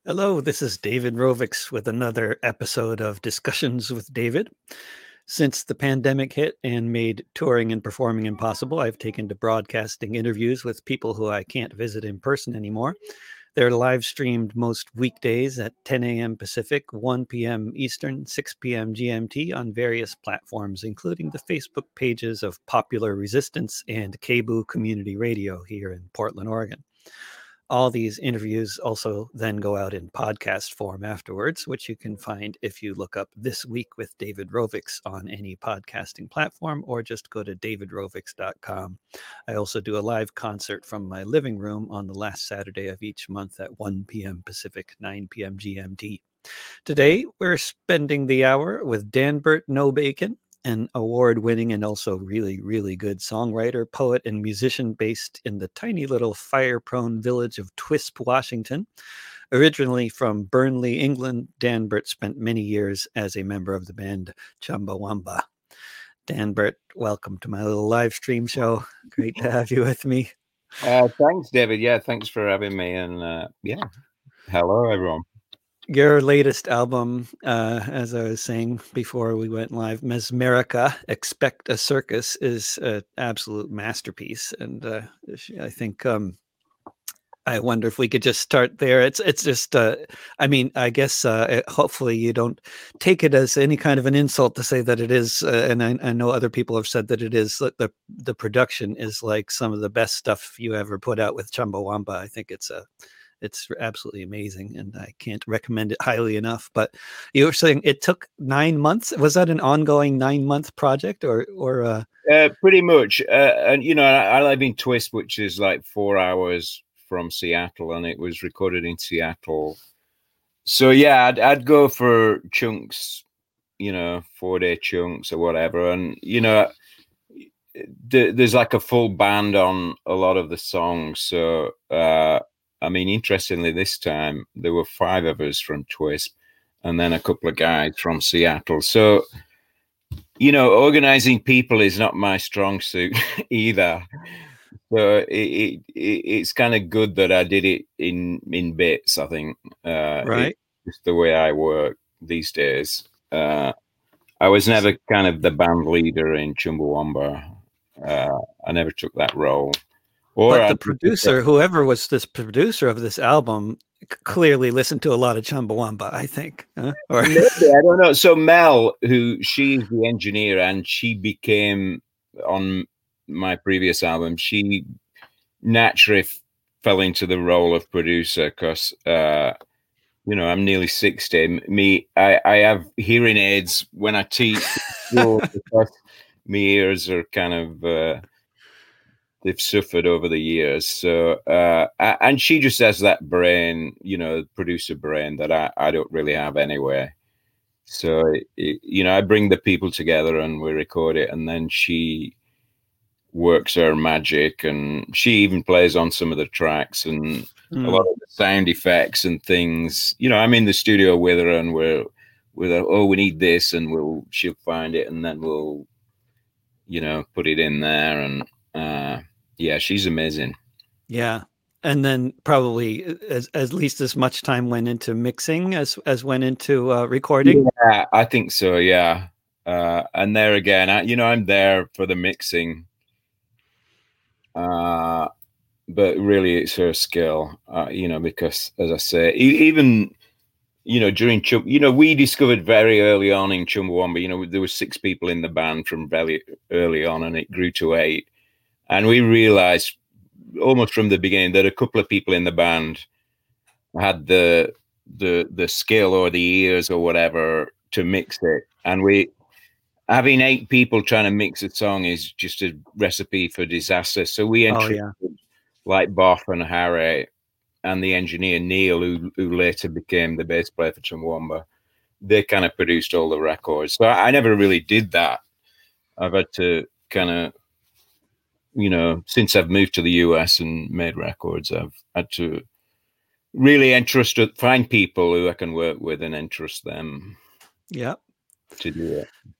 Hello, this is David Rovix with another episode of Discussions with David. Since the pandemic hit and made touring and performing impossible, I've taken to broadcasting interviews with people who I can't visit in person anymore. They're live streamed most weekdays at 10 a.m. Pacific, 1 p.m. Eastern, 6 p.m. GMT on various platforms, including the Facebook pages of Popular Resistance and KBOO Community Radio here in Portland, Oregon. All these interviews also then go out in podcast form afterwards, which you can find if you look up This Week with David Rovix on any podcasting platform or just go to davidrovix.com. I also do a live concert from my living room on the last Saturday of each month at 1 p.m. Pacific, 9 p.m. GMT. Today, we're spending the hour with Danbert No Bacon, an award-winning and also really, really good songwriter, poet, and musician based in the tiny little fire-prone village of Twisp, Washington. Originally from Burnley, England, Danbert spent many years as a member of the band Chumbawamba. Danbert, welcome to my little live stream show. Great to have you with me. Thanks, David. Yeah, thanks for having me. And hello, everyone. Your latest album, as I was saying before we went live, Mesmerica, Expect a Circus, is an absolute masterpiece. And I think I wonder if we could just start there. It's just, I guess hopefully you don't take it as any kind of an insult to say that it is, and I know other people have said that it is, the production is like some of the best stuff you ever put out with Chumbawamba. I think it's absolutely amazing, and I can't recommend it highly enough. But you were saying it took 9 months. Was that an ongoing 9-month project, or? Pretty much. And I live in Twisp, which is like 4 hours from Seattle, and it was recorded in Seattle. So yeah, I'd go for chunks, 4-day chunks or whatever, and there's like a full band on a lot of the songs. So. Interestingly, this time there were 5 of us from Twisp and then a couple of guys from Seattle. So, organizing people is not my strong suit either. So it's kind of good that I did it in bits, I think. Right. It's the way I work these days. I was never kind of the band leader in Chumbawamba. I never took that role. But the producer, whoever was this producer of this album, clearly listened to a lot of Chumbawamba, I think. Maybe, I don't know. So Mel, she's the engineer, and she became, on my previous album, she naturally fell into the role of producer because, I'm nearly 60. I have hearing aids when I teach because my ears are kind of... they've suffered over the years. So, and she just has that brain, producer brain that I don't really have anyway. So, I bring the people together and we record it, and then she works her magic, and she even plays on some of the tracks and a lot of the sound effects and things. I'm in the studio with her, and we're we need this, and she'll find it, and then we'll, put it in there. And yeah, she's amazing. Yeah. And then probably at least as much time went into mixing as went into recording. Yeah, I think so. Yeah. And there again, I'm there for the mixing. But really it's her skill, because as I say, even, during we discovered very early on in Chumbawamba, there were 6 people in the band from very early on, and it grew to 8. And we realized almost from the beginning that a couple of people in the band had the skill or the ears or whatever to mix it. And having 8 people trying to mix a song is just a recipe for disaster. So we entrusted like Boff and Harry and the engineer Neil, who later became the bass player for Chumbawamba. They kind of produced all the records. So I never really did that. I've had to kind of, since I've moved to the US and made records, I've had to really find people who I can work with and entrust them. Yeah. To do it.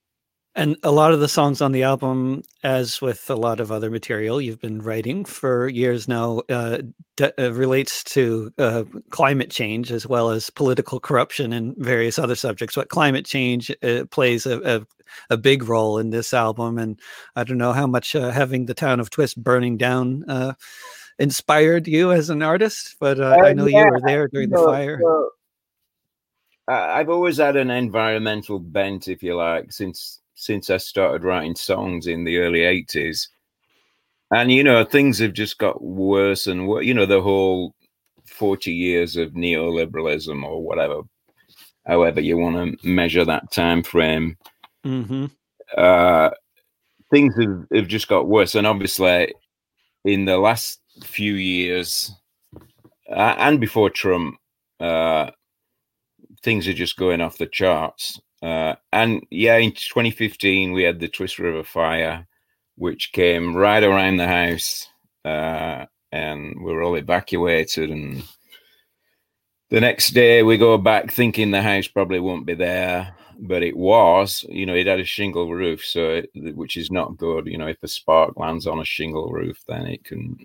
And a lot of the songs on the album, as with a lot of other material you've been writing for years now, relates to climate change as well as political corruption and various other subjects. But climate change plays a big role in this album. And I don't know how much having the town of Twist burning down inspired you as an artist, but I know you Yeah, were there during the fire. so I've always had an environmental bent, if you like, since I started writing songs in the early 80s. And, you know, things have just got worse and worse. You know, the whole 40 years of neoliberalism or whatever, however you want to measure that time frame. Mm-hmm. Things have just got worse. And obviously, in the last few years and before Trump, things are just going off the charts. And yeah, in 2015, we had the Twist River fire, which came right around the house, and we were all evacuated. And the next day, we go back thinking the house probably won't be there, but it was. You know, it had a shingle roof, so which is not good. You know, if a spark lands on a shingle roof, then it can.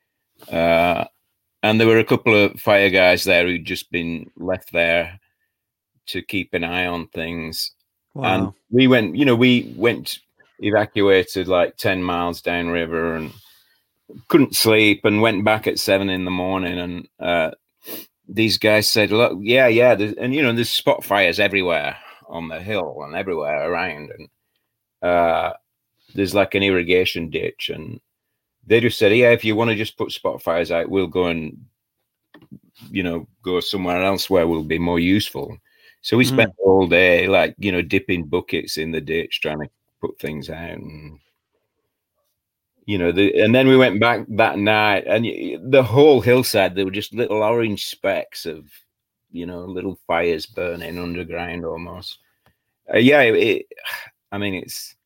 And there were a couple of fire guys there who'd just been left there to keep an eye on things. Wow. And we went evacuated like 10 miles downriver and couldn't sleep and went back at 7 a.m. And these guys said, look, yeah. And, you know, there's spot fires everywhere on the hill and everywhere around. And there's like an irrigation ditch. And they just said, yeah, if you want to just put spot fires out, we'll go and, you know, go somewhere else where we'll be more useful. So we spent all day, like, you know, dipping buckets in the ditch, trying to put things out. And, you know, and then we went back that night, and the whole hillside, there were just little orange specks of, you know, little fires burning underground almost. I mean,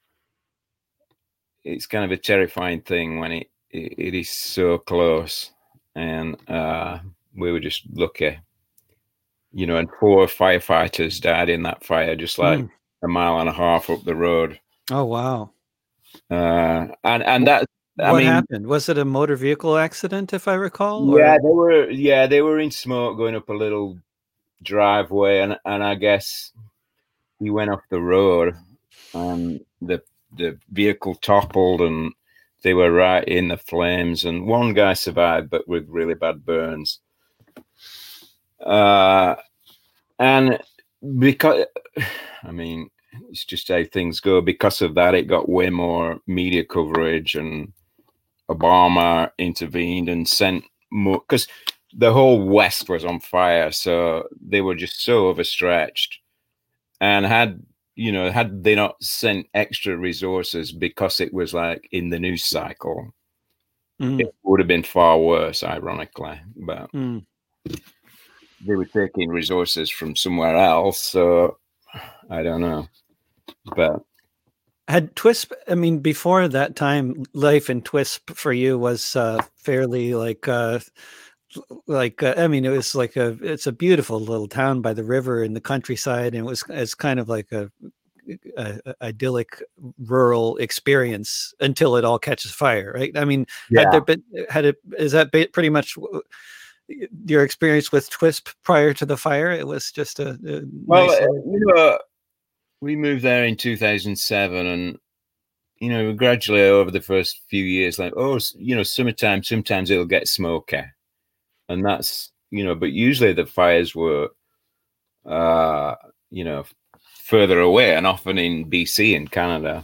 it's kind of a terrifying thing when it is so close. And we were just lucky. You know, and 4 firefighters died in that fire, just like a mile and a half up the road. Oh, wow. And that, what happened? Was it a motor vehicle accident, if I recall? Yeah, they were in smoke going up a little driveway, and I guess he went off the road, and the vehicle toppled, and they were right in the flames. And one guy survived, but with really bad burns. And because, I mean, it's just how things go. Because of that, it got way more media coverage, and Obama intervened and sent more, because the whole West was on fire. So they were just so overstretched. And had they not sent extra resources because it was like in the news cycle, it would have been far worse, ironically. But they were taking resources from somewhere else, so I don't know. But had Twisp, I mean, before that time, life in Twisp for you was fairly I mean, it was like it's a beautiful little town by the river in the countryside, and it's kind of like a idyllic rural experience until it all catches fire, right? I mean, is that pretty much your experience with Twisp prior to the fire? It was just we moved there in 2007, and you know, gradually over the first few years, like, oh, you know, summertime, sometimes it'll get smoky, and that's, you know, but usually the fires were you know, further away, and often in BC in Canada.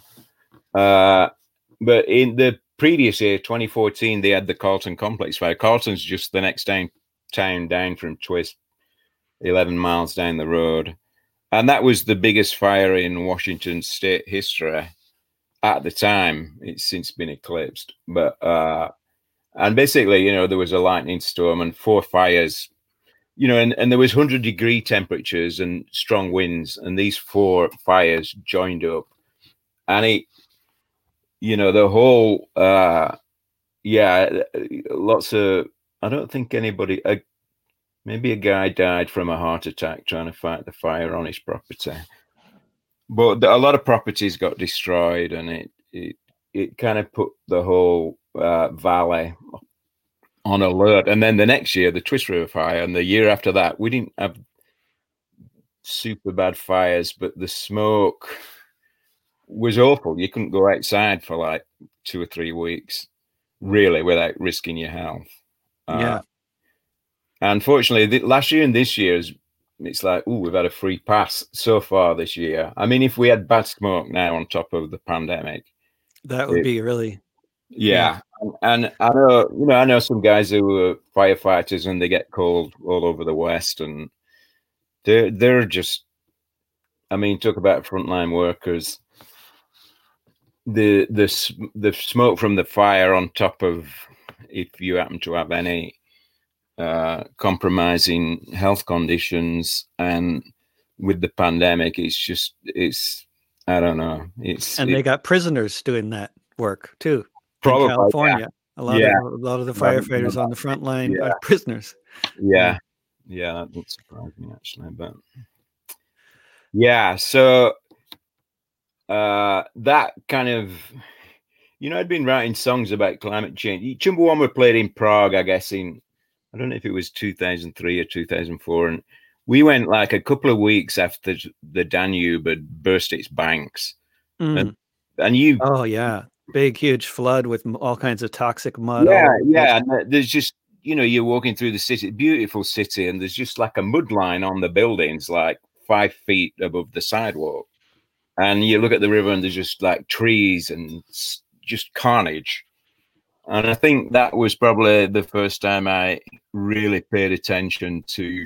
But in the previous year, 2014, they had the Carleton Complex fire. Carleton's just the next town down from Twist, 11 miles down the road. And that was the biggest fire in Washington state history at the time. It's since been eclipsed. But, and basically, you know, there was a lightning storm and 4 fires, you know, and there was 100-degree temperatures and strong winds. And these 4 fires joined up. And it, you know, the whole, lots of, I don't think anybody, maybe a guy died from a heart attack trying to fight the fire on his property. but a lot of properties got destroyed, and it kind of put the whole valley on alert. And then the next year, the Twist River fire, and the year after that, we didn't have super bad fires, but the smoke was awful. You couldn't go outside for like 2 or 3 weeks, really, without risking your health. Yeah. Unfortunately, last year and this year, it's like, oh, we've had a free pass so far this year. I mean, if we had bad smoke now on top of the pandemic, that would be really. Yeah. And I know some guys who are firefighters, and they get called all over the West, and they're just, I mean, talk about frontline workers. The smoke from the fire on top of, if you happen to have any compromising health conditions, and with the pandemic, it's I don't know. They got prisoners doing that work too. Probably, in California. Yeah. A lot of the firefighters on the front line are prisoners. Yeah, that doesn't surprise me actually, but yeah. So that kind of, I'd been writing songs about climate change. Chumbawamba were played in Prague, I guess, I don't know if it was 2003 or 2004, and we went like a couple of weeks after the Danube had burst its banks, and you. Oh yeah, big huge flood with all kinds of toxic mud. Yeah. And there's just, you're walking through the city, beautiful city, and there's just like a mud line on the buildings, like 5 feet above the sidewalk. And you look at the river, and there's just like trees and just carnage. And I think that was probably the first time I really paid attention to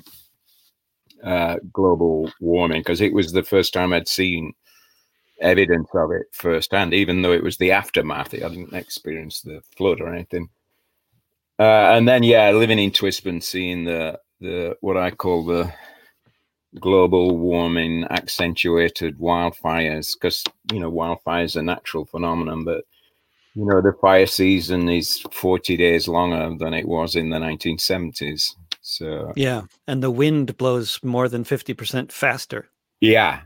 global warming, because it was the first time I'd seen evidence of it firsthand, even though it was the aftermath. I didn't experience the flood or anything. And then, living in Twisp, seeing the what I call the global warming accentuated wildfires, because wildfires are a natural phenomenon, but the fire season is 40 days longer than it was in the 1970s. So yeah, and the wind blows more than 50% faster. Yeah.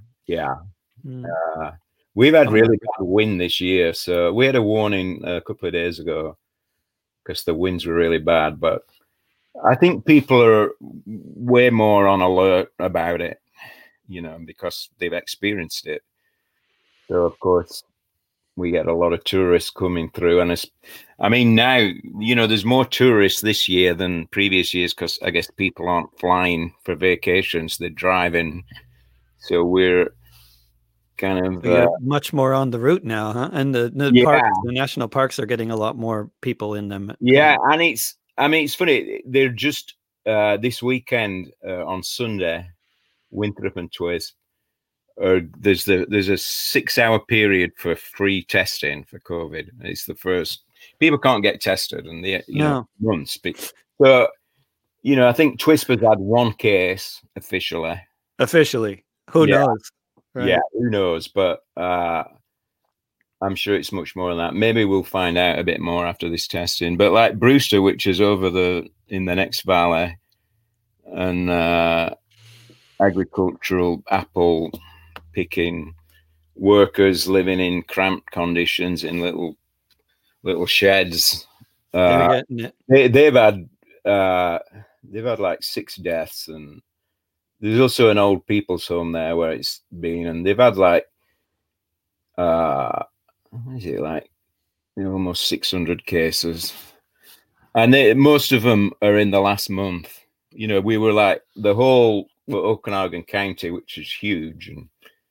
We've had really bad wind this year. So we had a warning a couple of days ago because the winds were really bad. But I think people are way more on alert about it, because they've experienced it. So, of course, we get a lot of tourists coming through. And now, there's more tourists this year than previous years, because I guess people aren't flying for vacations, they're driving. So we're kind of much more on the route now, huh? And the parks, the national parks are getting a lot more people in them. Yeah, and it's funny. They're just this weekend on Sunday, Winthrop and Twisp. There's a 6-hour period for free testing for COVID. It's the first. People can't get tested, and months. So, I think Twisp has had 1 case officially. Who knows? Right? Yeah, who knows? But I'm sure it's much more than that. Maybe we'll find out a bit more after this testing. But like Brewster, which is in the next valley, and agricultural apple picking workers living in cramped conditions in little sheds. They're getting it. They've had like 6 deaths, and there's also an old people's home there where it's been, and they've had like what is it, like almost 600 cases, and most of them are in the last month. We were like the whole Okanagan County, which is huge, and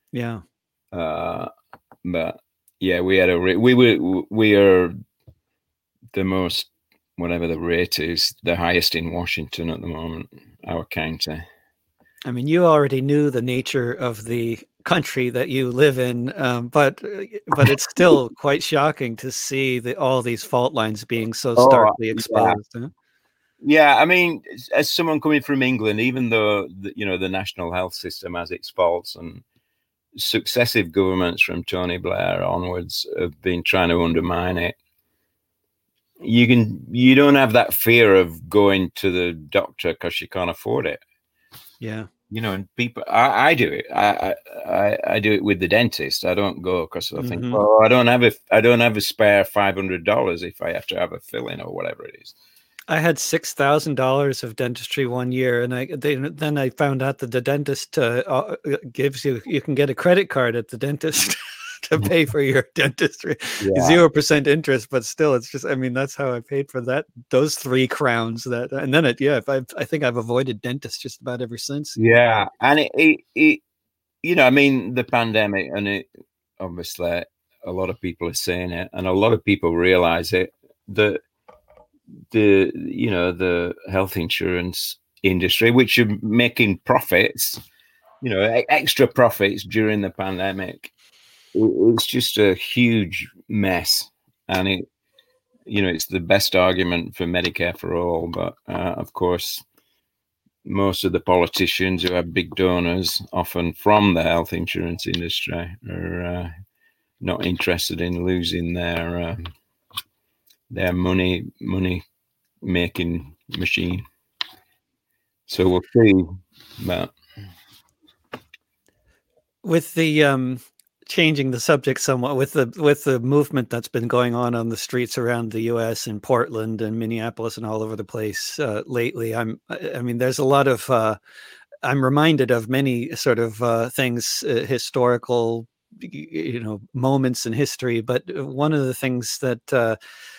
but we had we are the most, whatever the rate is, the highest in Washington at the moment, our county. I mean, you already knew the nature of the country that you live in, but it's still quite shocking to see all these fault lines being so starkly exposed. Yeah. Huh? Yeah, I mean, as someone coming from England, even though the national health system has its faults, and successive governments from Tony Blair onwards have been trying to undermine it, you don't have that fear of going to the doctor because you can't afford it. Yeah. And people, I do it. I do it with the dentist. I don't go because I think, I don't have a spare $500 if I have to have a filling or whatever it is. I had $6,000 of dentistry one year, and then I found out that the dentist gives you can get a credit card at the dentist to pay for your dentistry. 0% interest, but still, it's just, I mean, that's how I paid for those 3 crowns. And then I think I've avoided dentists just about ever since. Yeah, and it I mean, the pandemic, and it obviously a lot of people are saying it, and a lot of people realize it, that the health insurance industry, which are making profits, extra profits during the pandemic, it's just a huge mess. And it's the best argument for Medicare for all, but of course most of the politicians who have big donors, often from the health insurance industry, are not interested in losing their money making machine. So we'll see. But with the changing the subject somewhat, with the movement that's been going on the streets around the U.S. in Portland and Minneapolis and all over the place lately, I mean, there's a lot of I'm reminded of many sort of things, historical, moments in history. But one of the things that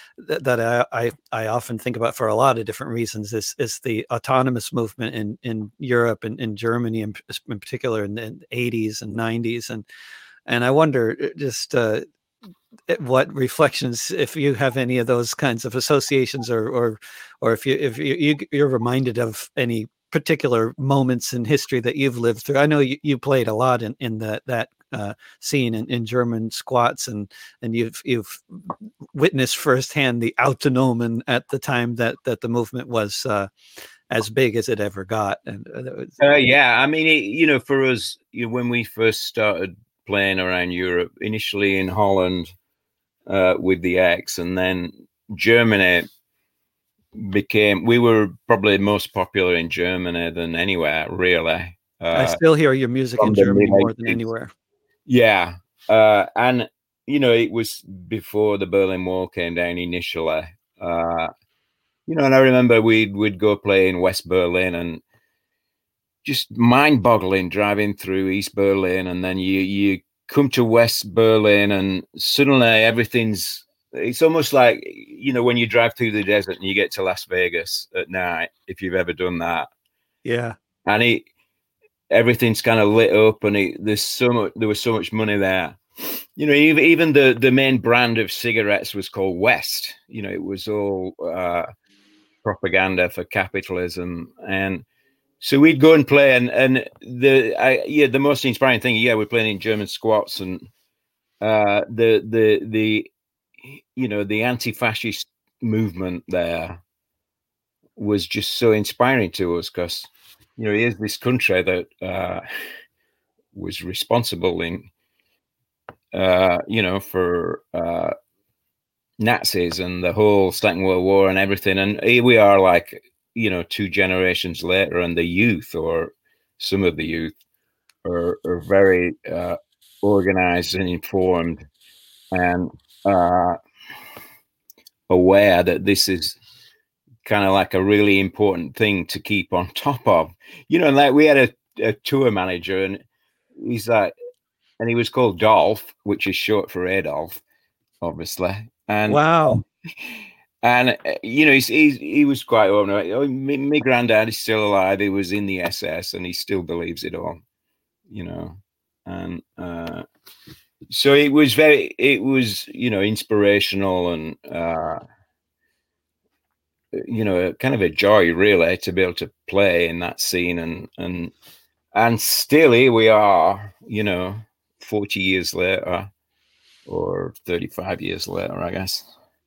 I often think about for a lot of different reasons is the autonomous movement in Europe and in Germany in particular in the 80s and 90s. And I wonder just what reflections, if you have any of those kinds of associations, or if you're reminded of any particular moments in history that you've lived through. I know you played a lot in that scene in German squats, and you've witnessed firsthand the Autonomen at the time that the movement was as big as it ever got. And yeah, I mean, for us, when we first started playing around Europe, initially in Holland with the X, and then Germany we were probably most popular in Germany than anywhere, really. I still hear your music in Germany more than anywhere. Yeah. And, it was before the Berlin Wall came down initially. And I remember we'd go play in West Berlin, and just mind-boggling driving through East Berlin, and then you come to West Berlin, and suddenly it's almost like, when you drive through the desert and you get to Las Vegas at night, if you've ever done that. Yeah. And everything's kind of lit up, and there was so much money there. Even the main brand of cigarettes was called West. It was all propaganda for capitalism. And so we'd go and play, and the most inspiring thing, we're playing in German squats, and the anti-fascist movement there was just so inspiring to us, because here's this country that was responsible in for Nazis and the whole Second World War and everything, and here we are, like 2 generations later, and the youth, or some of the youth, are very organized and informed, and aware that this is kind of like a really important thing to keep on top of. Like we had a tour manager, and he's like, and he was called Dolph, which is short for Adolf, obviously. And wow. And he was quite open. My granddad is still alive. He was in the SS, and he still believes it all. And so it was inspirational, and kind of a joy, really, to be able to play in that scene, and still here we are, 40 years later, or 35 years later, I guess.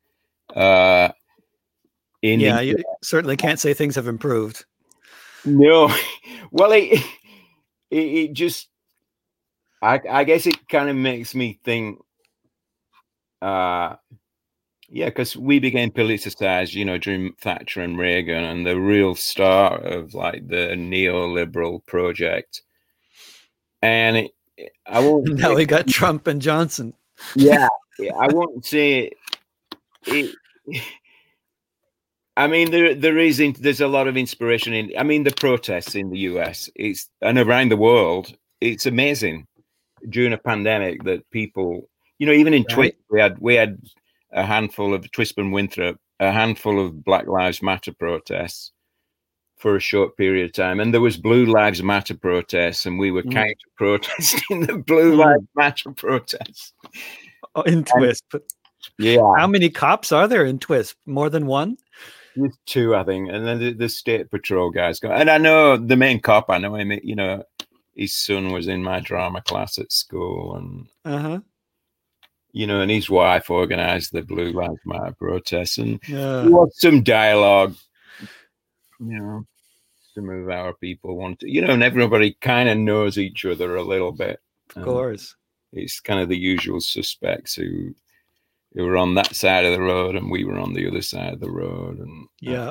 You certainly can't say things have improved. No, well, it just, I guess it kind of makes me think, Yeah, because we became politicized, during Thatcher and Reagan, and the real start of like the neoliberal project. And I won't Now say, we got Trump and Johnson. yeah, I won't say it. I mean, there's a lot of inspiration in. I mean, the protests in the US, and around the world, it's amazing during a pandemic that people, even in Right. Twitter, we had a handful of Twisp and Winthrop, a handful of Black Lives Matter protests for a short period of time, and there was Blue Lives Matter protests, and we were kind of protesting the Blue Lives Matter protests. Oh, in Twisp. Yeah. How many cops are there in Twisp? More than one? There's two, I think, and then the state patrol guys go. And I know the main cop. I know him. His son was in my drama class at school, and and his wife organized the Blue Lives Matter protests, and there was some dialogue. Some of our people want to, and everybody kind of knows each other a little bit. Of course, it's kind of the usual suspects who were on that side of the road, and we were on the other side of the road, and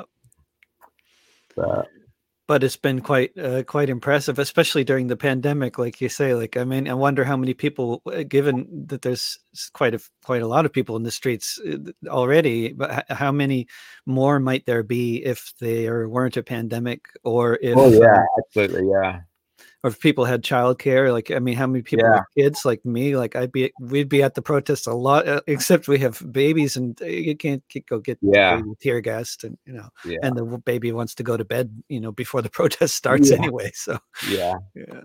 but it's been quite impressive, especially during the pandemic, like you say. Like, I mean, I wonder how many people, given that there's quite a lot of people in the streets already, but how many more might there be if there weren't a pandemic, or if absolutely, or if people had childcare. Like, I mean, how many people with kids like me? Like, we'd be at the protests a lot, except we have babies, and you can't go get tear gassed, and and the baby wants to go to bed, before the protest starts anyway. So yeah.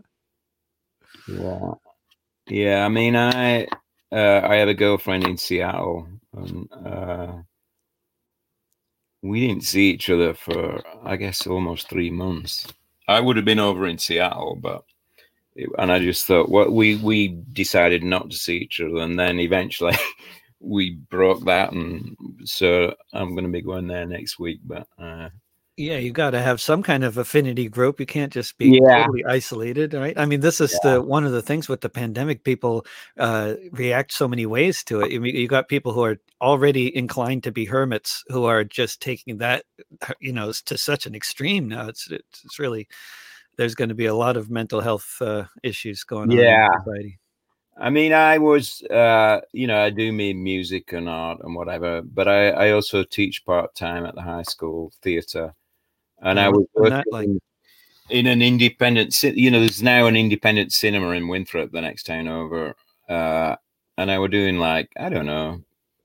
I mean, I have a girlfriend in Seattle, and we didn't see each other for, I guess, almost 3 months. I would have been over in Seattle, and I just thought, we decided not to see each other, and then eventually we broke that, and so I'm going to be going there next week. But you got to have some kind of affinity group. You can't just be totally isolated, right? I mean, this is one of the things with the pandemic. People react so many ways to it. I mean, you got people who are already inclined to be hermits, who are just taking that, to such an extreme now. It's really, there's going to be a lot of mental health issues going on in society. I mean, I was, I do music and art and whatever, but I also teach part-time at the high school theater. And I was working in an independent, there's now an independent cinema in Winthrop, the next town over. And I were doing like, I don't know,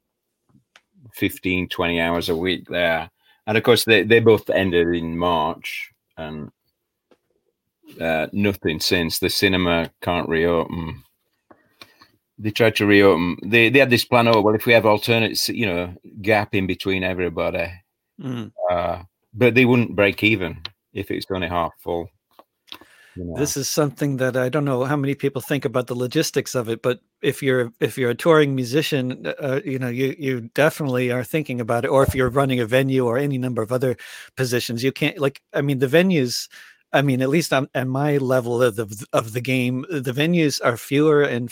15, 20 hours a week there. And of course, they both ended in March, and nothing since. The cinema can't reopen. They tried to reopen. They had this plan. Oh, well, if we have alternates, gap in between everybody, but they wouldn't break even if it's only half full. This is something that I don't know how many people think about the logistics of it, but if you're a touring musician, you definitely are thinking about it. Or if you're running a venue or any number of other positions, you can't, the venues. I mean, at least on my level of the game, the venues are fewer and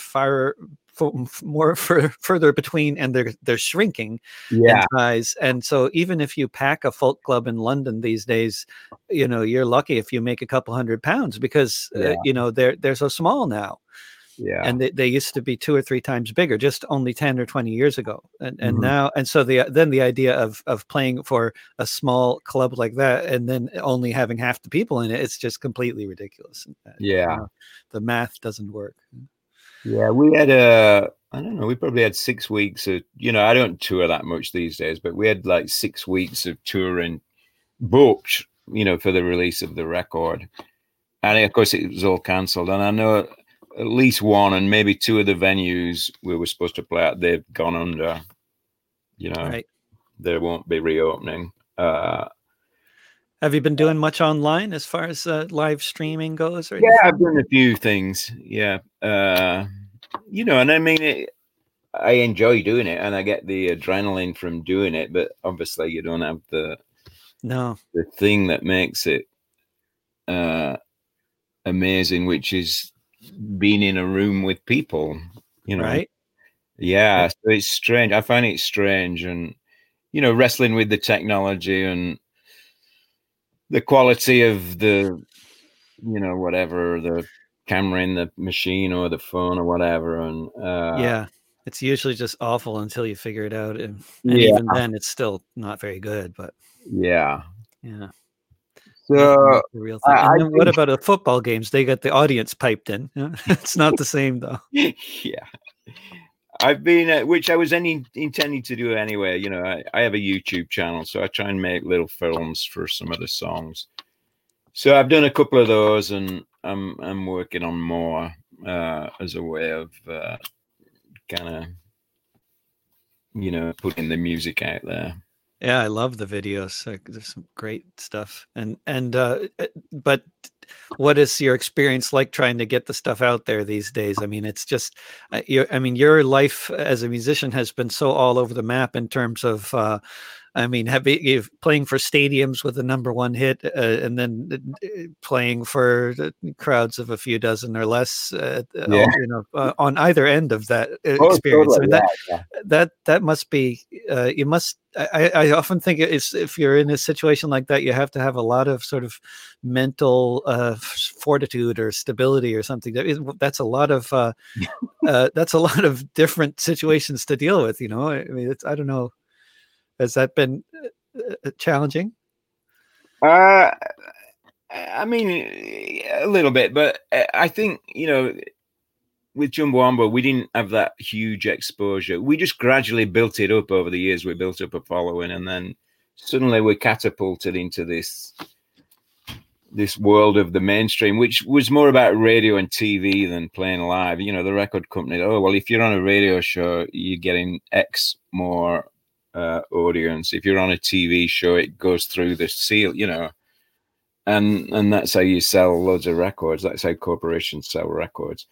further between, and they're shrinking in size. And so even if you pack a folk club in London these days, you're lucky if you make a couple £100, because they're so small now. And they used to be 2 or 3 times bigger just only 10 or 20 years ago. And now, and so then the idea of playing for a small club like that, and then only having half the people in it, it's just completely ridiculous. The math doesn't work. Yeah, we had I don't know, we probably had 6 weeks of, I don't tour that much these days, but we had like 6 weeks of touring booked, for the release of the record. And of course it was all cancelled. And I know at least one and maybe 2 of the venues we were supposed to play at, they've gone under. They won't be reopening. Have you been doing much online as far as live streaming goes? Or I've done a few things. Yeah. And I mean, I enjoy doing it, and I get the adrenaline from doing it, but obviously you don't have the thing that makes it amazing, which is being in a room with people, Right. Yeah, so it's strange. I find it strange, and wrestling with the technology and the quality of the, whatever, the camera in the machine or the phone or whatever, and Yeah, it's usually just awful until you figure it out, and yeah, even then, it's still not very good. But yeah. yeah, nothing So like the real I, thing. And I then what think, about the football games? They got the audience piped in. It's not the same though. yeah, I've been, which I was intending to do anyway. I have a YouTube channel, so I try and make little films for some of the songs. So I've done a couple of those, and I'm working on more as a way of kind of putting the music out there. Yeah, I love the videos. There's some great stuff. But what is your experience like trying to get the stuff out there these days? I mean, it's just, your life as a musician has been so all over the map in terms of, you've playing for stadiums with a number one hit, and then playing for the crowds of a few dozen or less, Yeah. on either end of that Oh, experience. I totally. mean, Yeah. that must be, you must. I often think it's, if you're in a situation like that, you have to have a lot of sort of mental fortitude or stability or something. That's a lot of that's a lot of different situations to deal with. I mean, I don't know. Has that been challenging? Uh, I mean, a little bit, but I think, with Chumbawamba, we didn't have that huge exposure. We just gradually built it up over the years. We built up a following, and then suddenly we're catapulted into this world of the mainstream, which was more about radio and TV than playing live. The record company, oh, well, if you're on a radio show, you're getting X more audience. If you're on a TV show, it goes through the seal, and that's how you sell loads of records. That's how corporations sell records.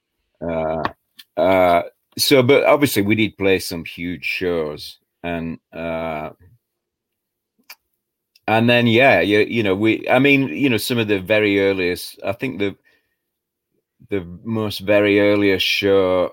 So, but obviously we did play some huge shows, and then some of the very earliest, I think the most very earliest show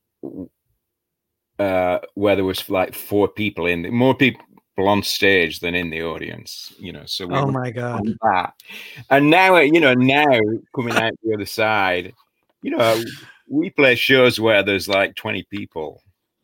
where there was like more people on stage than in the audience, so we Oh were my God. on that. And now coming out the other side, we play shows where there's like 20 people,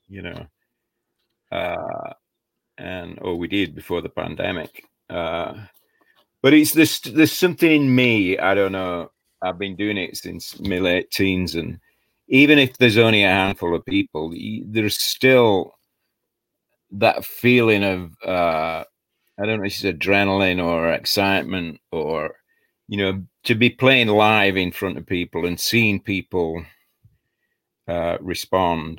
and we did before the pandemic. But it's this. There's something in me. I don't know. I've been doing it since my late teens, and even if there's only a handful of people, there's still that feeling of I don't know if it's adrenaline or excitement, or to be playing live in front of people and seeing people respond.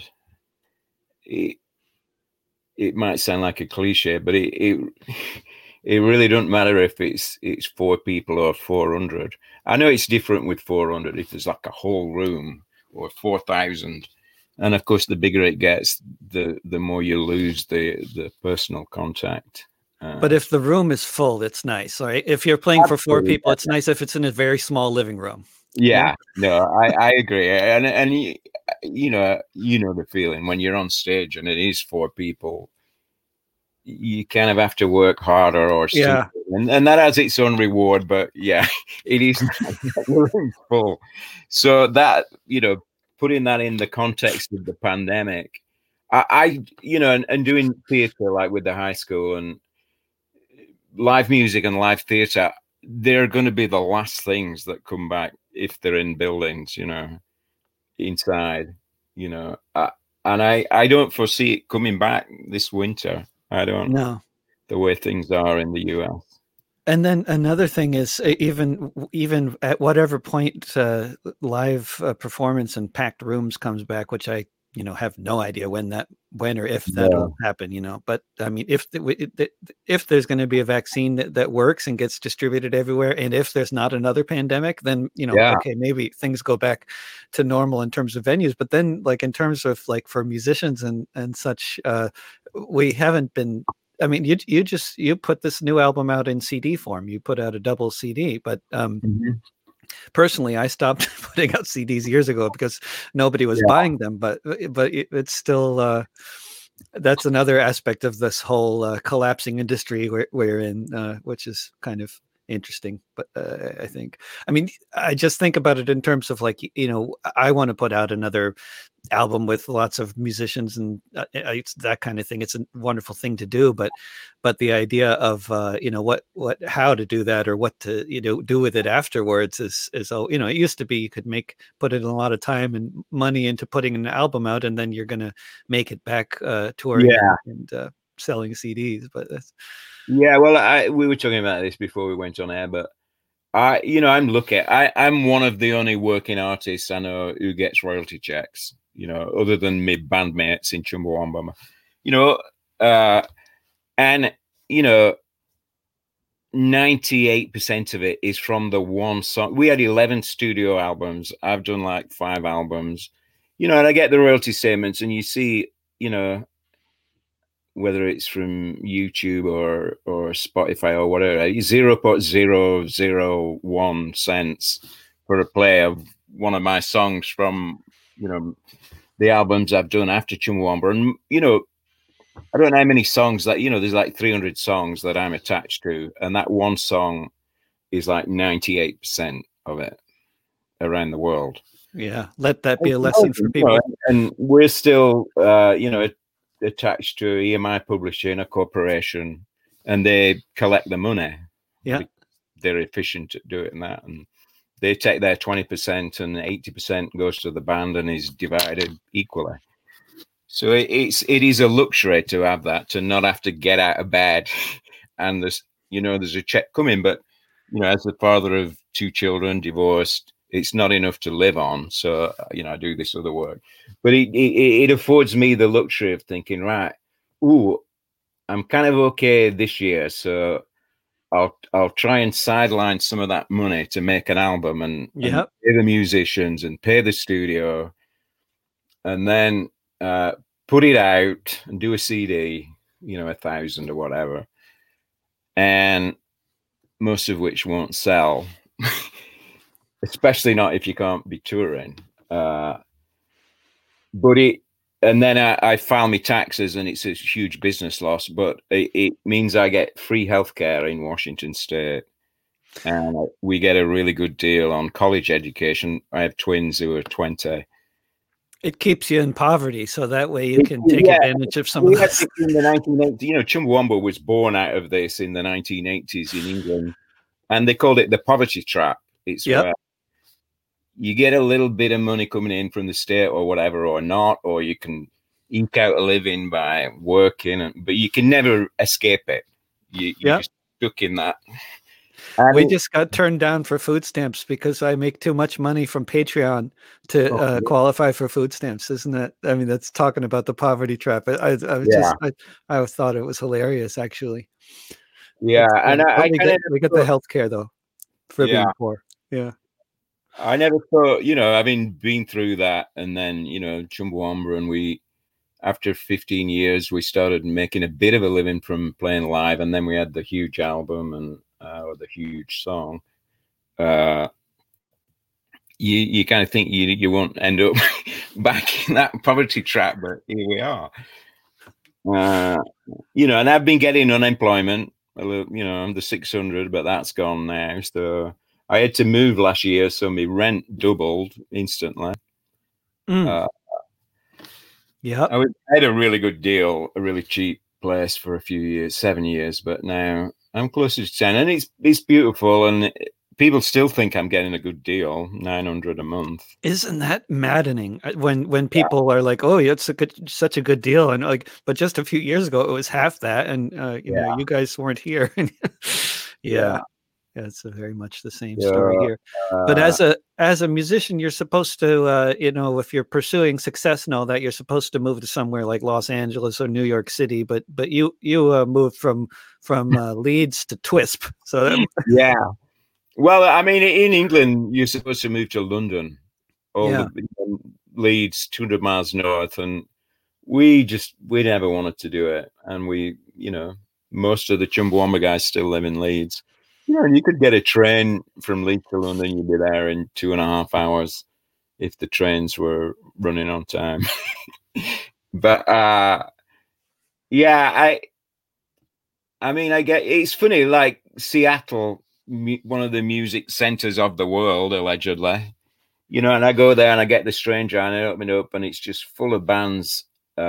It might sound like a cliche, but it really doesn't matter if it's 4 people or 400. I know it's different with 400 if there's like a whole room, or 4,000. And of course, the bigger it gets, the more you lose the personal contact. But if the room is full, it's nice. Right? If you're playing for 4 people, it's nice if it's in a very small living room. Yeah, no, I agree. And the feeling when you're on stage and it is 4 people, you kind of have to work harder or something. And that has its own reward, but yeah, it is full. So that, putting that in the context of the pandemic, I and doing theater like with the high school and live music and live theater, they're going to be the last things that come back if they're in buildings, inside, and I don't foresee it coming back this winter. I don't. No. The way things are in the US. And then another thing is, even at whatever point live performance in packed rooms comes back, which I have no idea when or if that'll happen. But I mean, if there's going to be a vaccine that works and gets distributed everywhere, and if there's not another pandemic, then okay, maybe things go back to normal in terms of venues. But then, like in terms of like for musicians and such, we haven't been. I mean, you put this new album out in CD form. You put out a double CD, but Personally, I stopped putting out CDs years ago because nobody was buying them. But it's still that's another aspect of this whole collapsing industry we're in, which is kind of interesting. But I think, I mean, I just think about it in terms of like, I want to put out another album with lots of musicians and it's that kind of thing. It's a wonderful thing to do, but the idea of how to do that or what to do with it afterwards is it used to be you could put in a lot of time and money into putting an album out, and then you're gonna make it back touring and selling CDs. But that's well, we were talking about this before we went on air, but I'm lucky. I'm one of the only working artists I know who gets royalty checks, other than my bandmates in Chumbawamba, and 98% of it is from the one song. We had 11 studio albums. I've done like 5 albums, and I get the royalty statements, and you see, whether it's from YouTube or Spotify or whatever, 0.001 cents for a play of one of my songs from, the albums I've done after Chumbawamba. And, I don't know how many songs that, there's like 300 songs that I'm attached to. And that one song is like 98% of it around the world. Yeah. Let that be a lesson for people. And we're still, attached to EMI Publishing, a corporation, and they collect the money. Yeah. They're efficient at doing that. And they take their 20% and 80% goes to the band and is divided equally. So it is a luxury to have that, to not have to get out of bed and there's a check coming. But, as the father of 2 children, divorced, it's not enough to live on. So, I do this other work. But it affords me the luxury of thinking, right, I'm kind of okay this year. So I'll try and sideline some of that money to make an album and pay the musicians and pay the studio. And then put it out and do a CD, 1,000 or whatever. And most of which won't sell. Especially not if you can't be touring. And then I file my taxes and it's a huge business loss, but it means I get free healthcare in Washington State. And we get a really good deal on college education. I have twins who are 20. It keeps you in poverty, so that way you can take advantage of some of this. In the 1980s, Chumbawamba was born out of this in the 1980s in England, and they called it the poverty trap. It's where you get a little bit of money coming in from the state or whatever, or not, or you can eke out a living by working, but you can never escape it. You're just stuck in that. We just got turned down for food stamps because I make too much money from Patreon to qualify for food stamps. Isn't that? I mean, that's talking about the poverty trap. I thought it was hilarious, actually. Yeah, and we get the healthcare though for being poor. Yeah. I never thought, having been through that, and then, Chumbawamba, and after 15 years, we started making a bit of a living from playing live, and then we had the huge album and the huge song. You kind of think you won't end up back in that poverty trap, but here we are. And I've been getting unemployment. I'm the 600, but that's gone now. So I had to move last year, so my rent doubled instantly. I had a really good deal, a really cheap place for a few years, 7 years, but now I'm closer to 10, and it's beautiful, and people still think I'm getting a good deal, $900 a month. Isn't that maddening when people are like, "Oh, it's such a good deal," and but just a few years ago it was half that, and you guys weren't here. Yeah, it's very much the same story here. But as a musician, you're supposed to, if you're pursuing success and all that, you're supposed to move to somewhere like Los Angeles or New York City. But you moved from Leeds to Twisp. So well, I mean, in England, you're supposed to move to London, or Leeds, 200 miles north, and we never wanted to do it, and we, most of the Chumbawamba guys still live in Leeds. And you could get a train from Leeds to London. You'd be there in 2.5 hours if the trains were running on time. But yeah, I mean, I get it's funny. Like Seattle, one of the music centers of the world, allegedly. And I go there and I get the Stranger and I open it up and it's just full of bands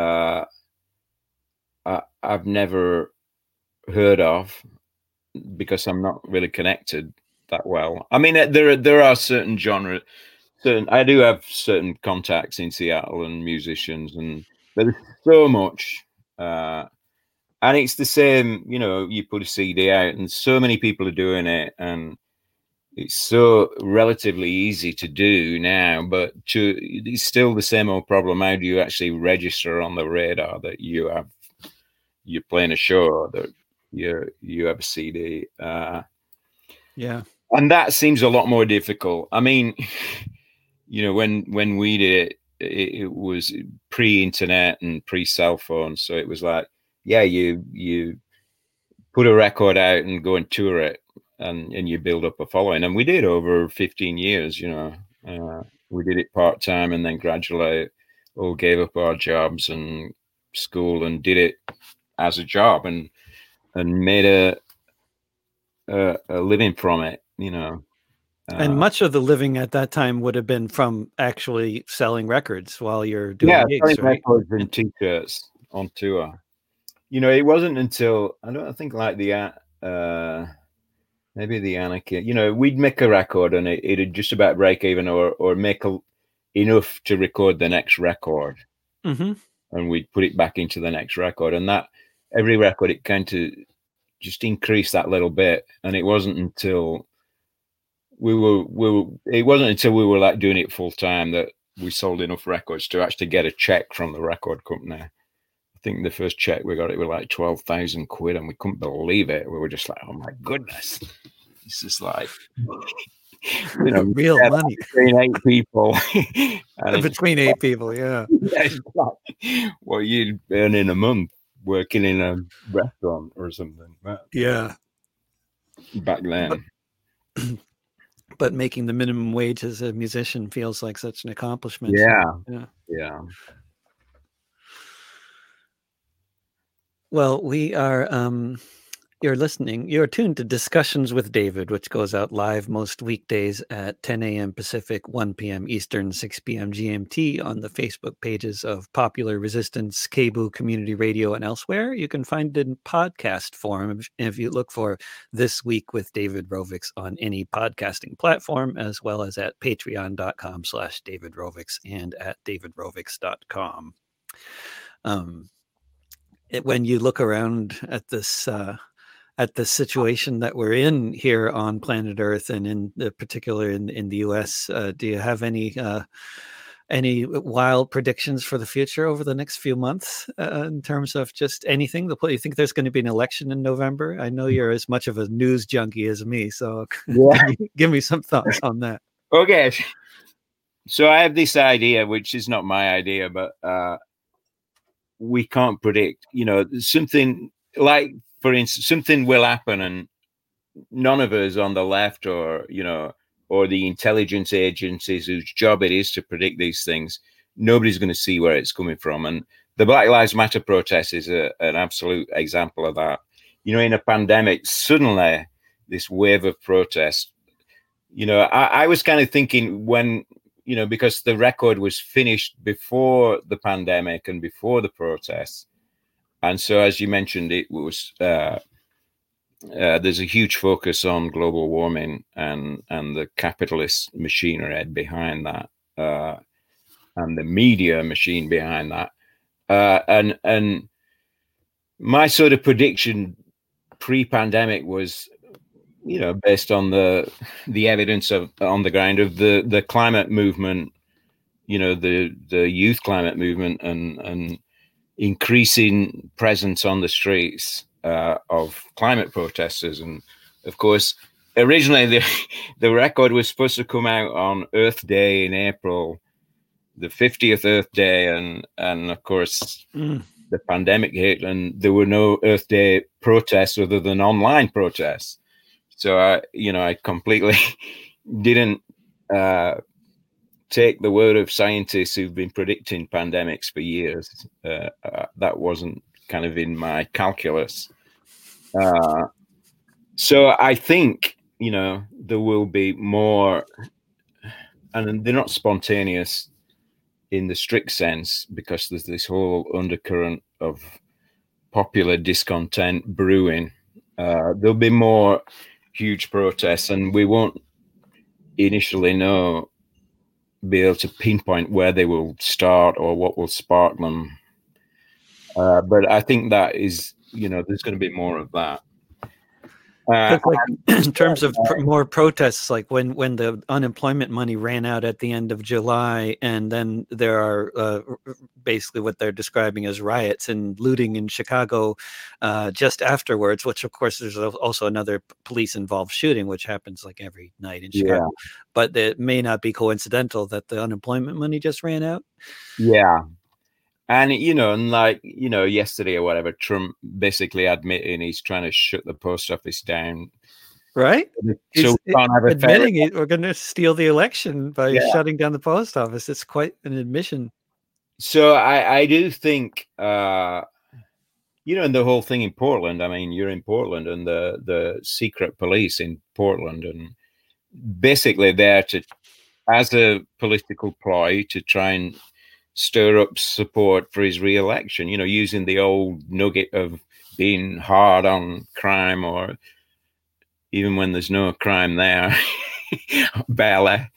I've never heard of because I'm not really connected that well. I mean, there are certain genres. I do have certain contacts in Seattle and musicians, but there's so much. And it's the same, you put a CD out and so many people are doing it and it's so relatively easy to do now, but it's still the same old problem. How do you actually register on the radar that you're playing a show or that you have a CD? Yeah. And that seems a lot more difficult. I mean, when we did it was pre-internet and pre-cell phone. So it was like, yeah, you put a record out and go and tour it and you build up a following. And we did over 15 years, we did it part-time and then gradually all gave up our jobs and school and did it as a job and made a living from it, And much of the living at that time would have been from actually selling records while you're doing gigs, selling right? records and t-shirts on tour. It wasn't until I don't think like the maybe the Anarchy. We'd make a record and it'd just about break even or make enough to record the next record, mm-hmm. and we'd put it back into the next record. And that every record it kind of just increased that little bit. And it wasn't until we were like doing it full time that we sold enough records to actually get a check from the record company. I think the first check we got, it was like 12,000 quid, and we couldn't believe it. We were just like, "Oh my goodness, this is like, real money between 8 people." Between 8 people, yeah. Well, you'd earn in a month working in a restaurant or something. Yeah, back then. But making the minimum wage as a musician feels like such an accomplishment. Yeah. Well, we are, you're tuned to Discussions with David, which goes out live most weekdays at 10 a.m. Pacific, 1 p.m. Eastern, 6 p.m. GMT on the Facebook pages of Popular Resistance, KBOO Community Radio, and elsewhere. You can find it in podcast form if you look for This Week with David Rovics on any podcasting platform, as well as at patreon.com/David Rovics and at davidrovics.com. When you look around at this situation that we're in here on planet Earth and in particular in the U.S., do you have any wild predictions for the future over the next few months in terms of just anything? You think there's going to be an election in November? I know you're as much of a news junkie as me, so give me some thoughts on that. Okay. So I have this idea, which is not my idea, but we can't predict, something like, for instance, something will happen and none of us on the left or the intelligence agencies whose job it is to predict these things, nobody's going to see where it's coming from. And the Black Lives Matter protest is an absolute example of that. In a pandemic, suddenly this wave of protest, I was kind of thinking when, because the record was finished before the pandemic and before the protests. And so, as you mentioned, it was there's a huge focus on global warming and the capitalist machinery behind that, and the media machine behind that. And my sort of prediction pre-pandemic was, based on the evidence on the ground of the climate movement, the youth climate movement and increasing presence on the streets of climate protesters. And of course, originally the record was supposed to come out on Earth Day in April, the 50th Earth Day, and of course the pandemic hit and there were no Earth Day protests other than online protests. So I completely didn't take the word of scientists who've been predicting pandemics for years. That wasn't kind of in my calculus. So I think, there will be more, and they're not spontaneous in the strict sense, because there's this whole undercurrent of popular discontent brewing. There'll be more huge protests, and we won't initially be able to pinpoint where they will start or what will spark them. But I think that is, there's going to be more of that. Like in terms of more protests, like when the unemployment money ran out at the end of July, and then there are basically what they're describing as riots and looting in Chicago just afterwards, which of course there's also another police-involved shooting, which happens like every night in Chicago. Yeah. But it may not be coincidental that the unemployment money just ran out. Yeah. And, yesterday or whatever, Trump basically admitting he's trying to shut the post office down. Right? So we can't have admitting we're going to steal the election by shutting down the post office. It's quite an admission. So I do think, and the whole thing in Portland, I mean, you're in Portland, and the secret police in Portland, and basically there as a political ploy to try and stir up support for his re-election, using the old nugget of being hard on crime, or even when there's no crime there, barely.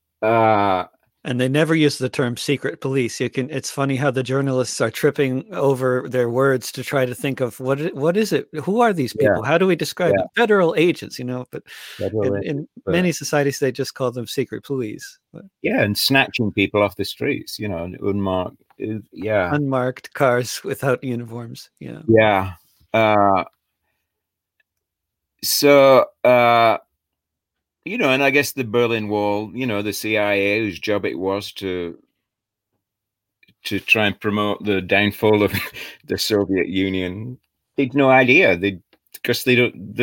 And they never use the term secret police. It's funny how the journalists are tripping over their words to try to think of what is it? Who are these people? How do we describe them? Federal agents, but in many societies, they just call them secret police. But, and snatching people off the streets, unmarked. Unmarked cars without uniforms. Yeah. Yeah. So, and I guess the Berlin Wall, the CIA, whose job it was to try and promote the downfall of the Soviet Union, they'd no idea. Because they don't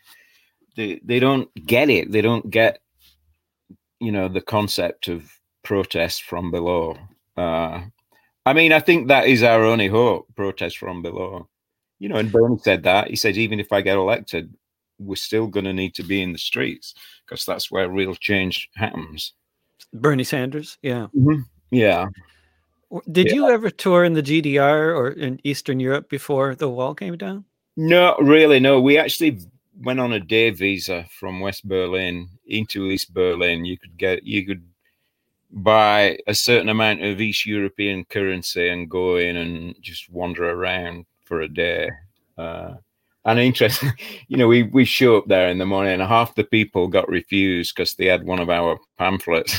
get it. They don't get, the concept of protest from below. I mean, I think that is our only hope, protest from below. And Bernie said that. He said, even if I get elected, we're still going to need to be in the streets, because that's where real change happens. Bernie Sanders, yeah. Mm-hmm. Yeah. Did you ever tour in the GDR or in Eastern Europe before the wall came down? No, really, no. We actually went on a day visa from West Berlin into East Berlin. You could buy a certain amount of East European currency and go in and just wander around for a day. And interesting, we show up there in the morning, and half the people got refused because they had one of our pamphlets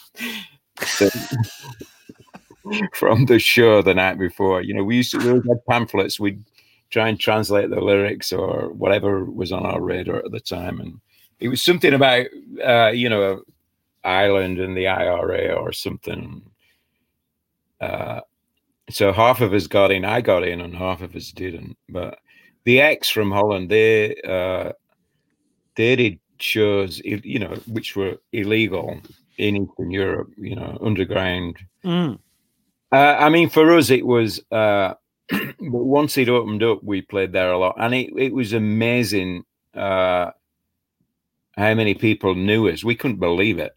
from the show the night before. We always had pamphlets. We'd try and translate the lyrics or whatever was on our radar at the time, and it was something about Ireland and the IRA or something. So half of us got in. I got in, and half of us didn't. But the X from Holland, they did shows, which were illegal in Eastern Europe, underground. I mean, for us, it was, but once it opened up, we played there a lot. And it was amazing how many people knew us. We couldn't believe it.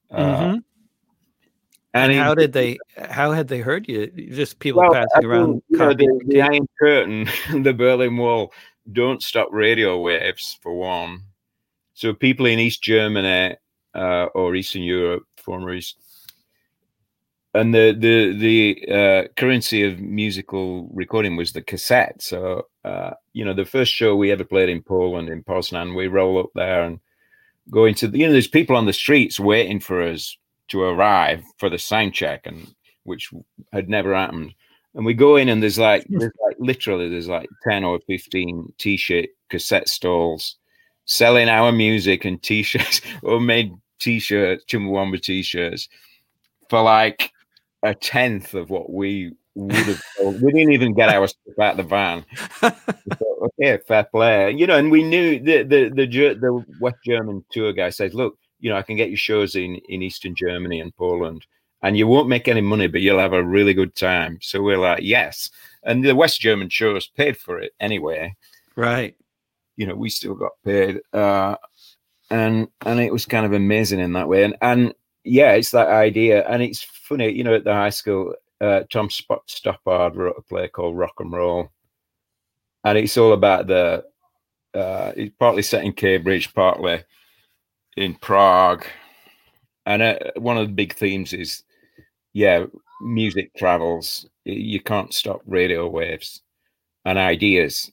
And how had they heard you? Just people passing around. The Iron Curtain, the Berlin Wall, don't stop radio waves, for one. So people in East Germany or Eastern Europe, former East, and the currency of musical recording was the cassette. So the first show we ever played in Poland, in Poznan, we roll up there and go into there's people on the streets waiting for us to arrive for the sound check, and which had never happened. And we go in, and there's literally 10 or 15 t-shirt cassette stalls selling our music and t-shirts, homemade t-shirts, Chumbawamba t-shirts, for like a tenth of what we would have. We didn't even get our stuff out of the van. We thought, okay, fair play. And we knew the West German tour guy says, look, I can get you shows in Eastern Germany and Poland, and you won't make any money, but you'll have a really good time. So we're like, yes. And the West German shows paid for it anyway. Right. We still got paid. And it was kind of amazing in that way. And yeah, it's that idea. And it's funny, at the high school, Tom Stoppard wrote a play called Rock and Roll. And it's all about it's partly set in Cambridge, partly in Prague. And one of the big themes is, music travels. You can't stop radio waves and ideas.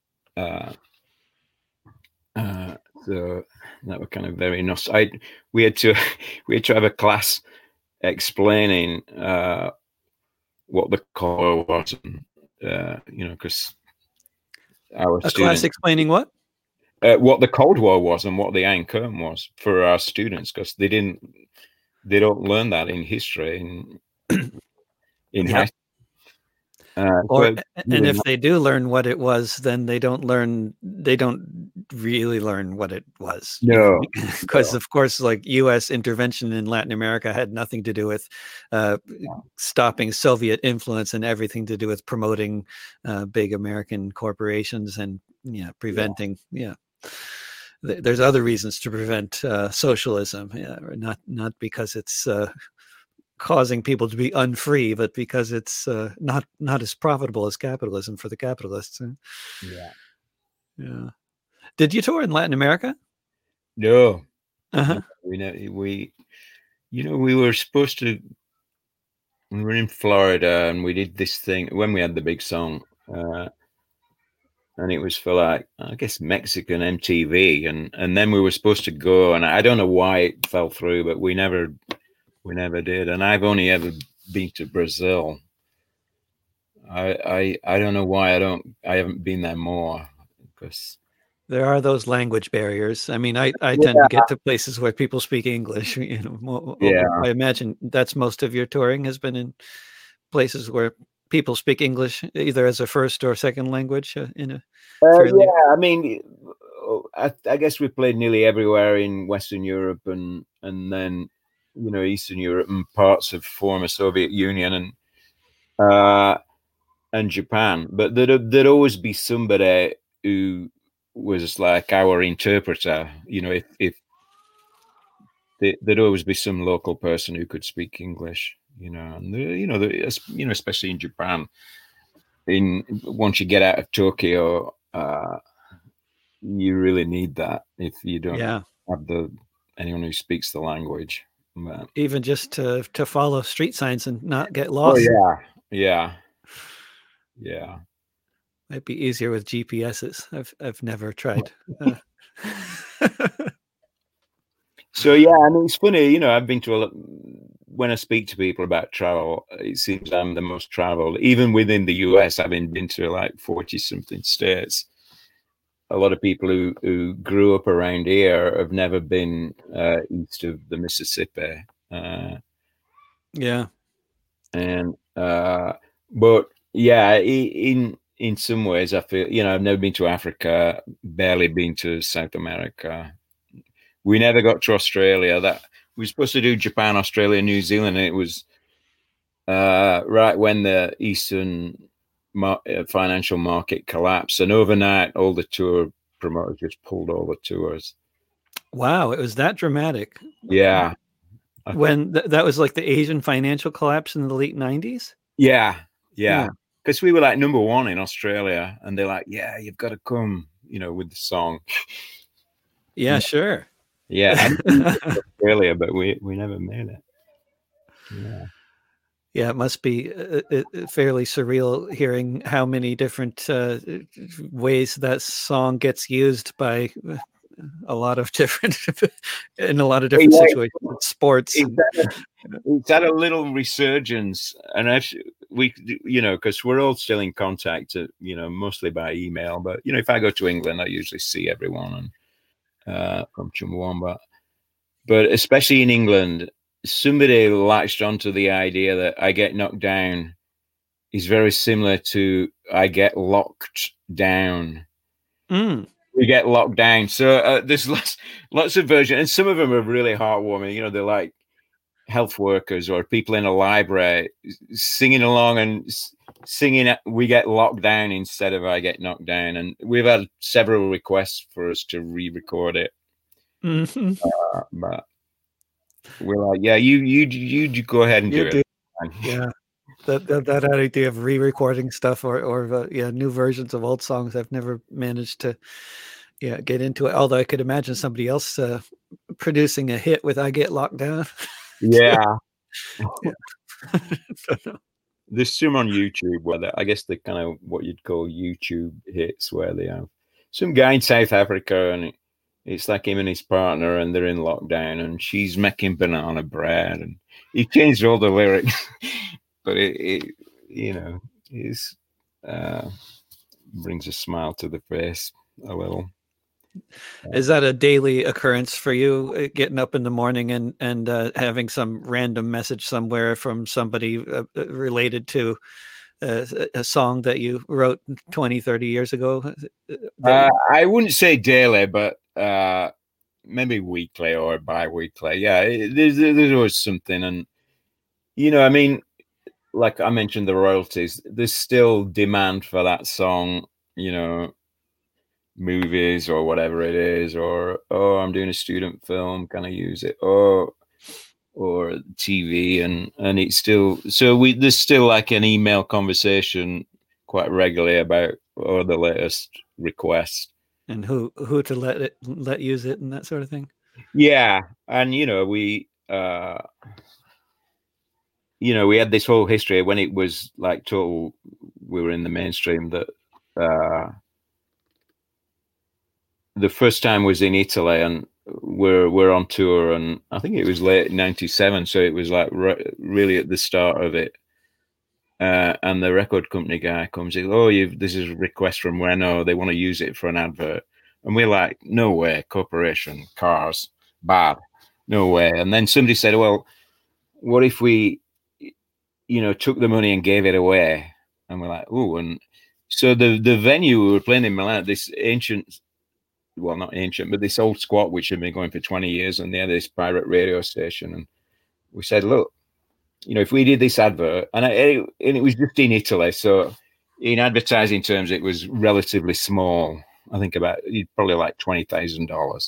So that were kind of very nice. We had to have a class explaining what the core was, because our a class explaining what the Cold War was and what the Iron Curtain was for our students, because they don't learn that in history in high school. And if they do learn what it was, then they don't really learn what it was. No, because of course, like U.S. intervention in Latin America had nothing to do with stopping Soviet influence and everything to do with promoting big American corporations and preventing. There's other reasons to prevent socialism, not because it's causing people to be unfree, but because it's not as profitable as capitalism for the capitalists. Yeah. Did you tour in Latin America? No. Uh-huh. We were supposed to. We were in Florida, and we did this thing when we had the big song, and it was for I guess Mexican MTV, and then we were supposed to go, and I don't know why it fell through, but we never did. And I've only ever been to Brazil. I don't know why I haven't been there more, because there are those language barriers. I mean, I tend to get to places where people speak English. I imagine that's most of your touring has been in places where people speak English either as a first or second language. I mean, I guess we played nearly everywhere in Western Europe and then Eastern Europe and parts of former Soviet Union and Japan. But there'd always be somebody who was like our interpreter. If there'd always be some local person who could speak English. And especially in Japan. Once you get out of Tokyo, you really need that if you don't have anyone who speaks the language. But even just to follow street signs and not get lost. Oh yeah. Might be easier with GPSs. I've never tried. So yeah, I mean, it's funny, I've been to when I speak to people about travel, it seems I'm the most traveled. Even within the US, having been to like 40 something states. A lot of people who grew up around here have never been east of the Mississippi. And but yeah, in some ways, I feel I've never been to Africa, barely been to South America. We never got to Australia. That we were supposed to do Japan, Australia, New Zealand, and it was right when the Eastern financial market collapsed, and overnight all the tour promoters just pulled all the tours. Wow, it was that dramatic. Yeah. When that was like the Asian financial collapse in the late 90s? Yeah. Because we were like number one in Australia, and they're like, yeah, you've got to come, with the song. Yeah, sure. Yeah, Australia, but we never made it. Yeah, it must be fairly surreal hearing how many different ways that song gets used by a lot of different in a lot of different situations, sports. It's had a little resurgence, and we, because we're all still in contact, mostly by email. But if I go to England, I usually see everyone from Chumbawamba. But especially in England, somebody latched onto the idea that I get knocked down is very similar to I Get Locked Down. Mm. We Get Locked Down. So there's lots of versions, and some of them are really heartwarming. You know, they're like health workers or people in a library singing along and singing We Get Locked Down instead of I Get Knocked Down. And we've had several requests for us to re-record it. Mm-hmm. But we're like, yeah, you go ahead and do it. Yeah. That idea of re-recording stuff or new versions of old songs, I've never managed to get into it. Although I could imagine somebody else producing a hit with "I Get Locked Down." Yeah. Yeah. There's some on YouTube where I guess they're kind of what you'd call YouTube hits, where they have some guy in South Africa and it's like him and his partner and they're in lockdown and she's making banana bread and he changed all the lyrics, but it is brings a smile to the face a little. Is that a daily occurrence for you, getting up in the morning and having some random message somewhere from somebody related to a song that you wrote 20, 30 years ago? I wouldn't say daily, but maybe weekly or bi-weekly. Yeah, there's always something. And, I mean, like I mentioned, the royalties, there's still demand for that song, movies or whatever it is, or, oh, I'm doing a student film, can I use it? Or TV, and it's still, so there's still like an email conversation quite regularly about the latest request. And who to let use it and that sort of thing. Yeah. And, we had this whole history when it was like total, we were in the mainstream, that the first time was in Italy and we're on tour, and I think it was late 97. So it was like really at the start of it. And the record company guy comes in, oh, this is a request from Renault. They want to use it for an advert. And we're like, no way, corporation, cars, bad, no way. And then somebody said, well, what if we, took the money and gave it away? And we're like, oh, and so the venue we were playing in Milan, this ancient, well, not ancient, but this old squat, which had been going for 20 years, and they had this pirate radio station. And we said, look, if we did this advert, and it was just in Italy, so in advertising terms, it was relatively small. I think about probably like $20,000.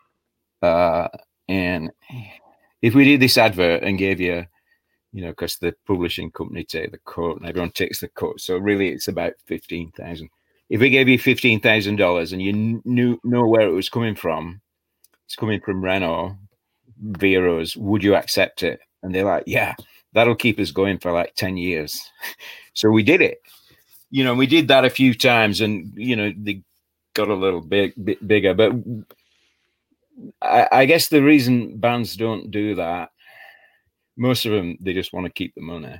And if we did this advert and gave you, because the publishing company take the cut and everyone takes the cut, so really it's about 15,000. If we gave you $15,000 and you know where it was coming from, it's coming from Renault via us, would you accept it? And they're like, yeah, that'll keep us going for like 10 years. So we did it. We did that a few times, and they got a little bit bigger. But I guess the reason bands don't do that, most of them, they just want to keep the money.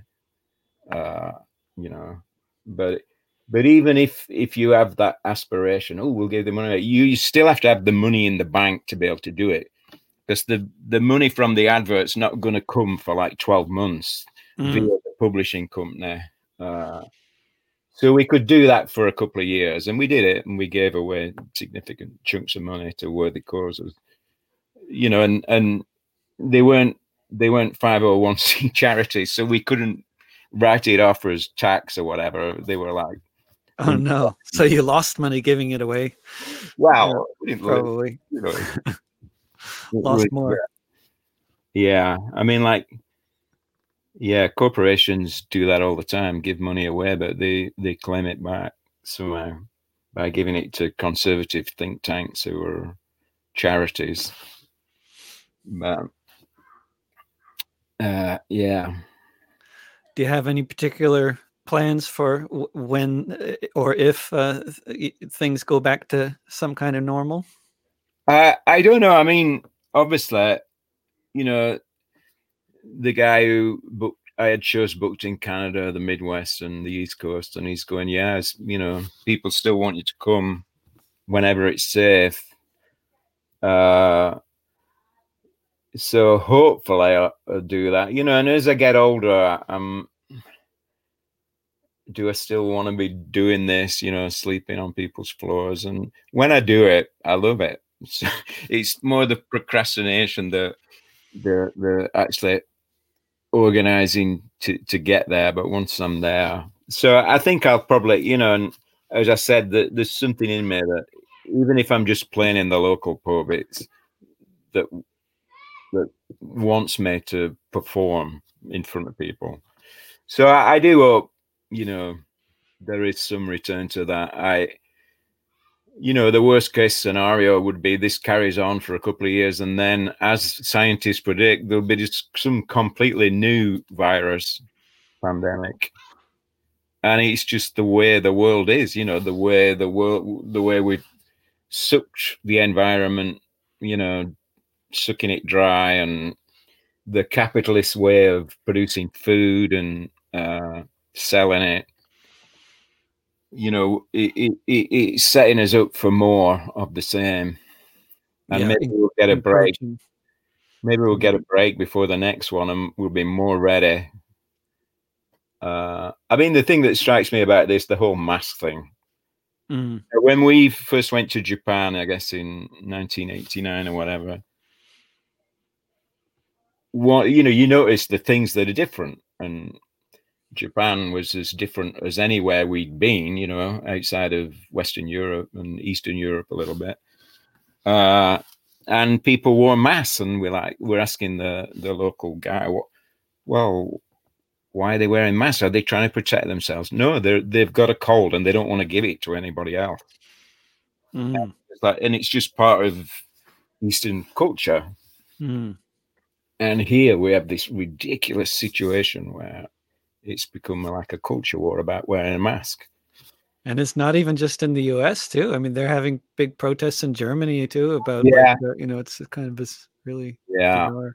But even if you have that aspiration, oh, we'll give the money, you still have to have the money in the bank to be able to do it, because the money from the advert's not going to come for like 12 months via the publishing company. So we could do that for a couple of years, and we did it, and we gave away significant chunks of money to worthy causes, and they weren't 501c charities, so we couldn't write it off as tax or whatever. They were like, oh no, so you lost money giving it away. Wow, probably lost more. Yeah, I mean, like, yeah, corporations do that all the time, give money away, but they claim it back somehow by giving it to conservative think tanks who are charities. But yeah. Do you have any particular plans for when or if things go back to some kind of normal? I don't know. I mean, obviously, the guy who I had shows booked in Canada, the Midwest, and the East Coast, and he's going, yes, people still want you to come whenever it's safe. So hopefully I'll do that, and as I get older, do I still want to be doing this, sleeping on people's floors? And when I do it, I love it. So it's more the procrastination, the actually organizing to get there. But once I'm there, so I think I'll probably, and as I said, there's something in me that even if I'm just playing in the local pub, it's that wants me to perform in front of people. So I do hope, there is some return to that. The worst case scenario would be this carries on for a couple of years, and then, as scientists predict, there'll be just some completely new virus pandemic. And it's just the way the world is, the way we suck the environment, sucking it dry, and the capitalist way of producing food and selling it. It's setting us up for more of the same. And maybe we'll get a break. Maybe we'll get a break before the next one, and we'll be more ready. I mean, the thing that strikes me about this, the whole mask thing. When we first went to Japan, I guess in 1989 or whatever, you notice the things that are different, and Japan was as different as anywhere we'd been, outside of Western Europe and Eastern Europe a little bit. And people wore masks, and we're asking the local guy, why are they wearing masks? Are they trying to protect themselves? No, they've got a cold and they don't want to give it to anybody else. And it's just part of Eastern culture. And here we have this ridiculous situation where it's become like a culture war about wearing a mask. And it's not even just in the U.S. too. I mean, they're having big protests in Germany too about, it's kind of this really bizarre.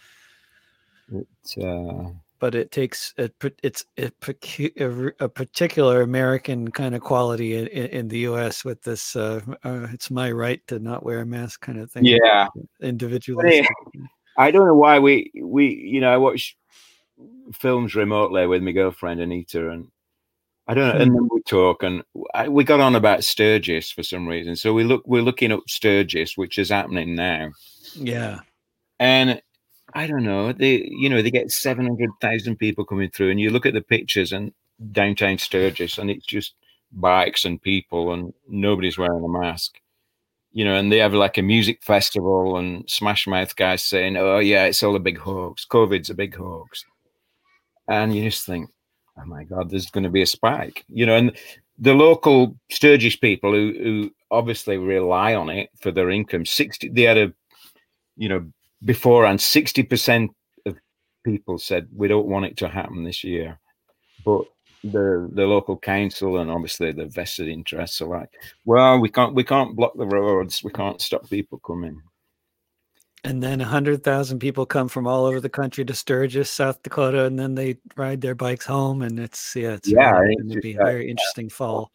But it takes it's a particular American kind of quality in the U.S. with this. It's my right to not wear a mask kind of thing. Yeah, individualistic. I don't know why we I watch films remotely with my girlfriend Anita, and I don't know, and then we talk, and we got on about Sturgis for some reason. So we're looking up Sturgis, which is happening now. Yeah, and I don't know, they get 700,000 people coming through, and you look at the pictures and downtown Sturgis, and it's just bikes and people, and nobody's wearing a mask. And they have like a music festival, and Smash Mouth guys saying, "Oh yeah, it's all a big hoax. COVID's a big hoax." And you just think, oh my God, there's going to be a spike. And the local Sturgis people who obviously rely on it for their income, they had beforehand, 60% of people said we don't want it to happen this year. But the local council and obviously the vested interests are like, well, we can't block the roads, we can't stop people coming. And then 100,000 people come from all over the country to Sturgis, South Dakota, and then they ride their bikes home, and it's really going to be a very interesting fall.